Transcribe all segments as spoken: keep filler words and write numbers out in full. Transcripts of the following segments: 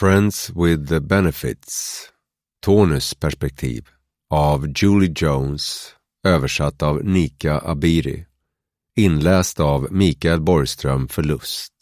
Friends with the Benefits. Tonys perspektiv av Julie Jones, översatt av Nika Abiri, inläst av Mikael Borgström för Lust.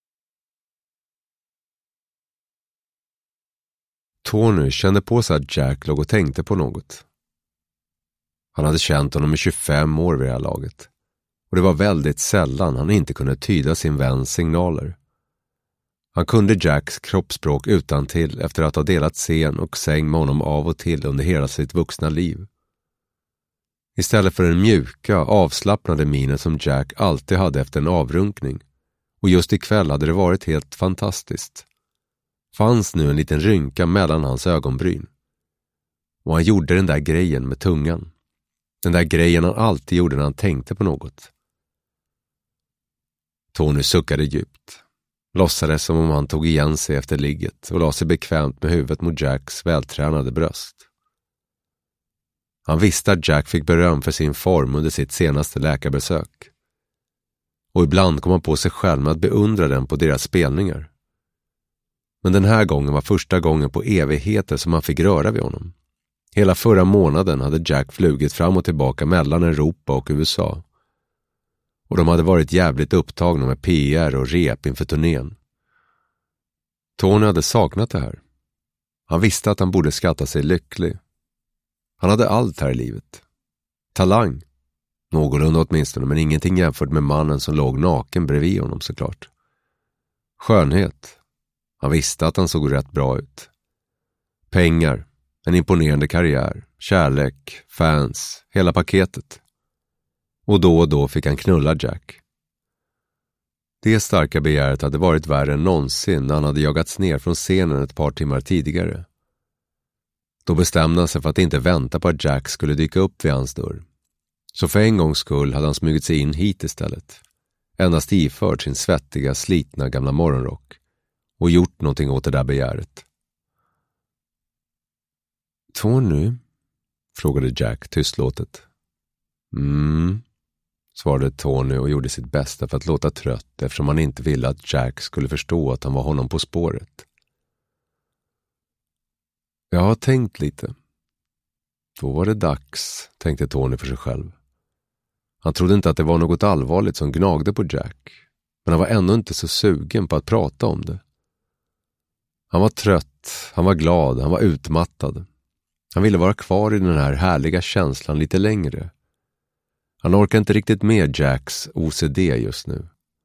Tony kände på sig att Jack låg och tänkte på något. Han hade känt honom i tjugofem år vid det här laget, och det var väldigt sällan han inte kunde tyda sin väns signaler. Han kunde Jacks kroppsspråk utantill efter att ha delat scen och säng med honom av och till under hela sitt vuxna liv. Istället för den mjuka, avslappnade minen som Jack alltid hade efter en avrunkning, och just ikväll hade det varit helt fantastiskt, fanns nu en liten rynka mellan hans ögonbryn. Och han gjorde den där grejen med tungan. Den där grejen han alltid gjorde när han tänkte på något. Tony suckade djupt. Låtsades som om han tog igen sig efter ligget och la sig bekvämt med huvudet mot Jacks vältränade bröst. Han visste att Jack fick beröm för sin form under sitt senaste läkarbesök. Och ibland kom han på sig själv med att beundra den på deras spelningar. Men den här gången var första gången på evigheter som han fick röra vid honom. Hela förra månaden hade Jack flugit fram och tillbaka mellan Europa och U S A. Och de hade varit jävligt upptagna med P R och rep inför turnén. Tony hade saknat det här. Han visste att han borde skatta sig lycklig. Han hade allt här i livet. Talang. Någorlunda åtminstone, men ingenting jämfört med mannen som låg naken bredvid honom såklart. Skönhet. Han visste att han såg rätt bra ut. Pengar. En imponerande karriär. Kärlek. Fans. Hela paketet. Och då och då fick han knulla Jack. Det starka begäret hade varit värre än någonsin när han hade jagats ner från scenen ett par timmar tidigare. Då bestämde han sig för att inte vänta på att Jack skulle dyka upp vid hans dörr. Så för en gångs skull hade han smugit sig in hit istället. Endast iförd sin svettiga, slitna gamla morgonrock. Och gjort någonting åt det där begäret. Tony? Frågade Jack tystlåtet. Mm, svarade Tony och gjorde sitt bästa för att låta trött eftersom han inte ville att Jack skulle förstå att han var honom på spåret. Jag har tänkt lite. Då var det dags, tänkte Tony för sig själv. Han trodde inte att det var något allvarligt som gnagde på Jack, men han var ändå inte så sugen på att prata om det. Han var trött, han var glad, han var utmattad. Han ville vara kvar i den här härliga känslan lite längre. Han orkade inte riktigt med Jacks O C D just nu.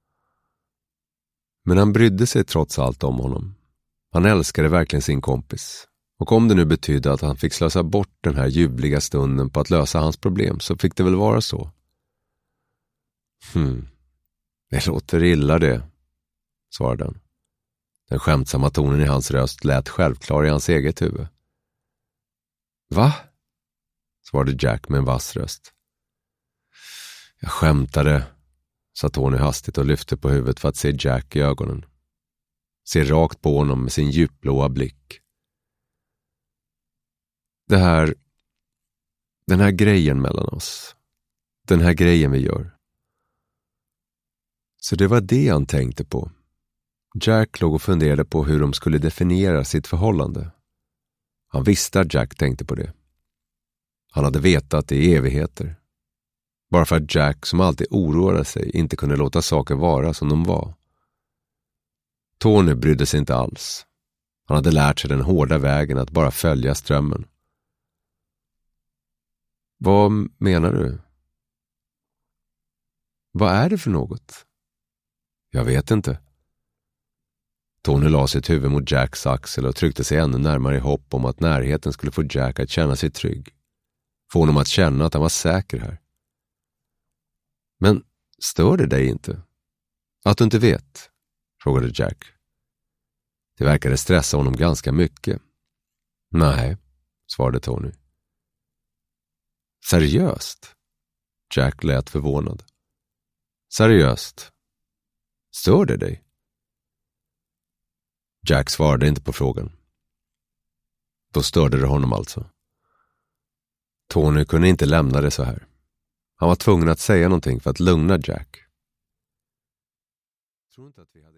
Men han brydde sig trots allt om honom. Han älskade verkligen sin kompis. Och om det nu betydde att han fick slösa bort den här ljuvliga stunden på att lösa hans problem, så fick det väl vara så. Hmm, det låter illa det, svarade han. Den skämtsamma tonen i hans röst lät självklar i hans eget huvud. Va? Svarade Jack med en vass röst. Jag skämtade, sa Tony hastigt och lyfte på huvudet för att se Jack i ögonen. Se rakt på honom med sin djupblåa blick. Det här, den här grejen mellan oss. Den här grejen vi gör. Så det var det han tänkte på. Jack låg och funderade på hur de skulle definiera sitt förhållande. Han visste att Jack tänkte på det. Han hade vetat det i evigheter. Bara för att Jack, som alltid oroade sig, inte kunde låta saker vara som de var. Tony brydde sig inte alls. Han hade lärt sig den hårda vägen att bara följa strömmen. Vad menar du? Vad är det för något? Jag vet inte. Tony la sitt huvud mot Jacks axel och tryckte sig ännu närmare i hopp om att närheten skulle få Jack att känna sig trygg. Få honom att känna att han var säker här. Men stör det dig inte? Att du inte vet? Frågade Jack. Det verkade stressa honom ganska mycket. Nej, svarade Tony. Seriöst? Jack lät förvånad. Seriöst? Stör det dig? Jack svarade inte på frågan. Då störde det honom alltså. Tony kunde inte lämna det så här. Han var tvungen att säga någonting för att lugna Jack. Tror inte att vi hade